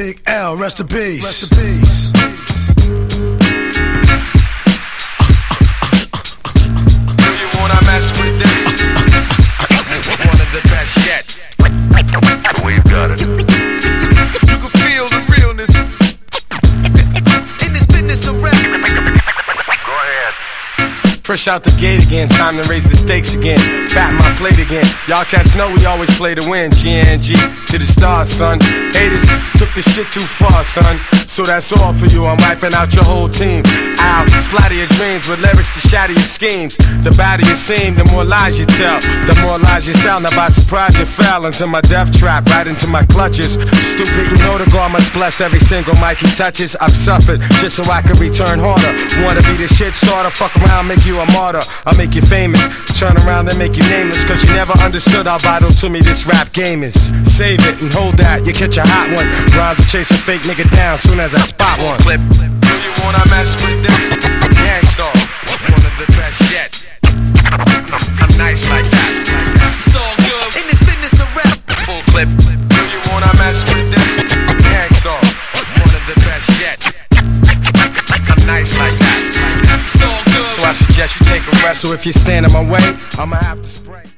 Big L, rest in peace. Rest in peace. You wanna mess with this? One of the best yet. We've got it. You can feel the realness in this business of rap. Go ahead. Fresh out the gate again, time to raise the stakes again. Fatten my plate again. Y'all cats know we always play to win. GNG to the stars, son. Haters took the shit too far, son. So that's all for you. I'm wiping out your whole team. Ow, splatter your dreams with lyrics to shatter your schemes. The badder you seem, the more lies you tell. The more lies you sound. Now by surprise you fell into my death trap, right into my clutches. Stupid, you know the God must bless every single mic he touches. I've suffered just so I can return harder. Wanna be the shit starter? Fuck around, make you a martyr. I'll make you famous. Turn around and make you nameless. Cause you never understood how vital to me this rap game is. Save it and hold that, you catch a hot one. Rhymes to chase a fake nigga down soon as I spot one. Clip. You wanna mess with this? Gangstar, one of the best yet. I'm nice like that. It's all good in this business of rap. Full clip. You wanna mess with this? Gangstar, one of the best yet. I'm nice like that. It's all good. So I suggest you take a rest. So if you stand in my way, I'ma have to spray.